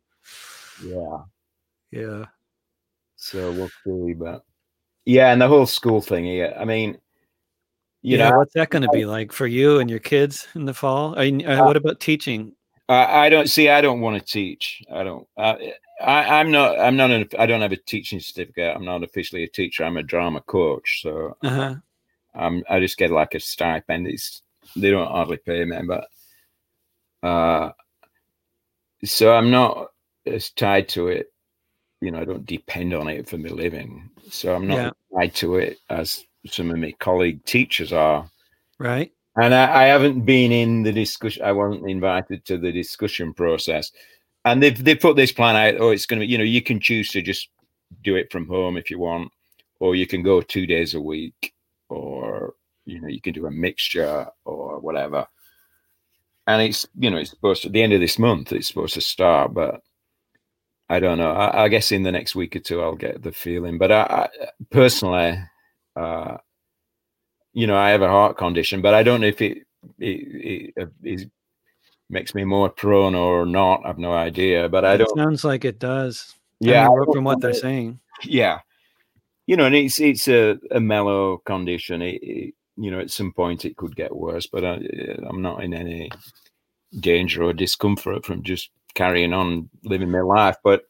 Yeah. So we'll see, but and the whole school thing. I mean, what's that going to be like for you and your kids in the fall? I mean, what about teaching? I don't want to teach. I don't. I don't have a teaching certificate. I'm not officially a teacher. I'm a drama coach. So I just get like a stipend. They don't hardly pay me, but so I'm not as tied to it. I don't depend on it for my living. So I'm not tied to it as some of my colleague teachers are. Right. And I haven't been in the discussion. I wasn't invited to the discussion process. And they put this plan out. Oh, it's going to be, you can choose to just do it from home if you want, or you can go 2 days a week, or, you can do a mixture or whatever. And it's, it's supposed to, at the end of this month, it's supposed to start, but I don't know. I guess in the next week or two, I'll get the feeling. But I personally, I have a heart condition, but I don't know if it makes me more prone or not. I've no idea, but I don't. It sounds like it does. Yeah, from what they're saying. Yeah, and it's a mellow condition. At some point it could get worse, but I'm not in any danger or discomfort from just carrying on living my life. But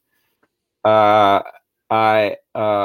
I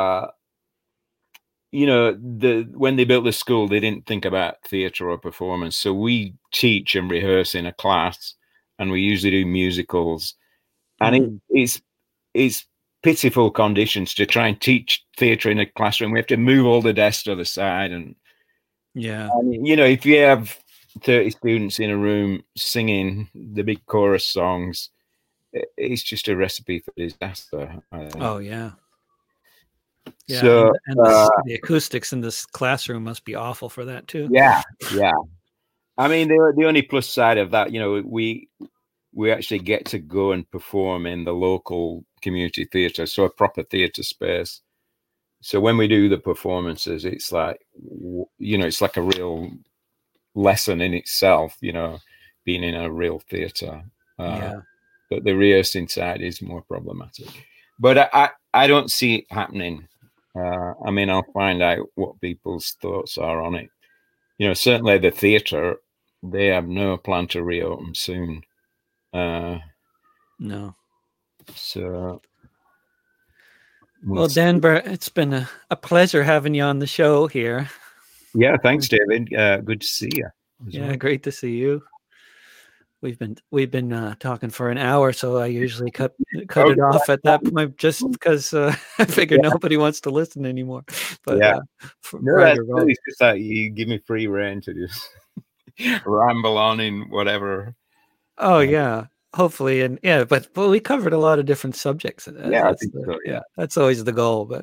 when they built the school, they didn't think about theatre or performance. So we teach and rehearse in a class, and we usually do musicals. And it's pitiful conditions to try and teach theatre in a classroom. We have to move all the desks to the side, and if you have 30 students in a room singing the big chorus songs, it's just a recipe for disaster, I think. Oh yeah. Yeah, so, and the acoustics in this classroom must be awful for that too. Yeah. I mean, the only plus side of that, we actually get to go and perform in the local community theatre, so a proper theatre space. So when we do the performances, it's like, it's like a real lesson in itself, being in a real theatre. But the rehearsing side is more problematic. But I don't see it happening. I mean, I'll find out what people's thoughts are on it. Certainly the theatre, they have no plan to reopen soon. No. So. Well, Dan, it's been a pleasure having you on the show here. Yeah, thanks, David. Good to see you. Yeah, great to see you. We've been talking for an hour, so I usually cut it off at that point, just because I figure nobody wants to listen anymore. But it's just that you give me free rein to just ramble on in whatever. Oh yeah, hopefully, and but we covered a lot of different subjects. I think so. Yeah, that's always the goal. But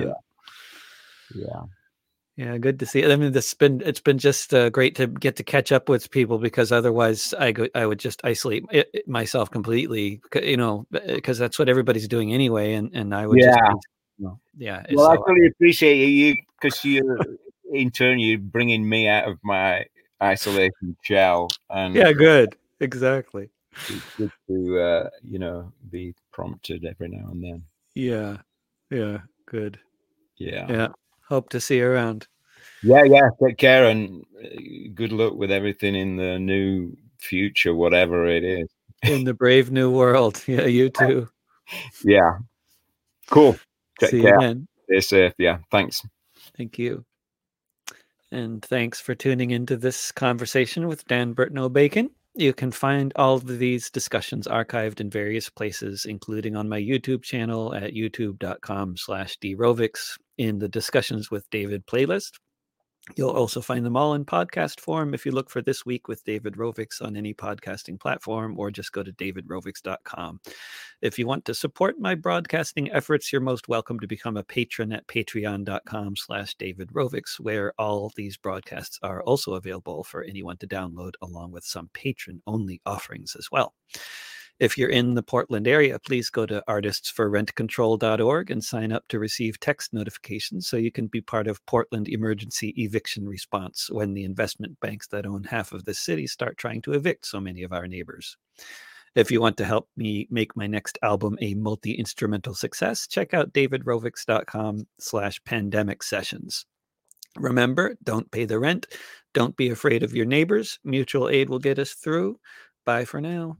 yeah, good to see it. I mean, it's been just great to get to catch up with people, because otherwise I would just isolate myself completely, because that's what everybody's doing anyway, and I would just Well, I really appreciate you, because in turn you're bringing me out of my isolation shell. And good, exactly. It's good to be prompted every now and then. Yeah, good. Yeah. Hope to see you around. Yeah. Take care, and good luck with everything in the new future, whatever it is. In the brave new world. Yeah, you too. Yeah. Cool. Take see care. You again. Stay safe. Yeah. Thanks. Thank you. And thanks for tuning into this conversation with Dan Burton O'Bacon. You can find all of these discussions archived in various places, including on my YouTube channel at youtube.com/drovics in the Discussions with David playlist. You'll also find them all in podcast form if you look for This Week with David Rovics on any podcasting platform, or just go to davidrovics.com. If you want to support my broadcasting efforts, you're most welcome to become a patron at patreon.com/davidrovics, where all these broadcasts are also available for anyone to download, along with some patron-only offerings as well. If you're in the Portland area, please go to artistsforrentcontrol.org and sign up to receive text notifications so you can be part of Portland emergency eviction response when the investment banks that own half of the city start trying to evict so many of our neighbors. If you want to help me make my next album a multi-instrumental success, check out davidrovics.com/pandemic sessions. Remember, don't pay the rent. Don't be afraid of your neighbors. Mutual aid will get us through. Bye for now.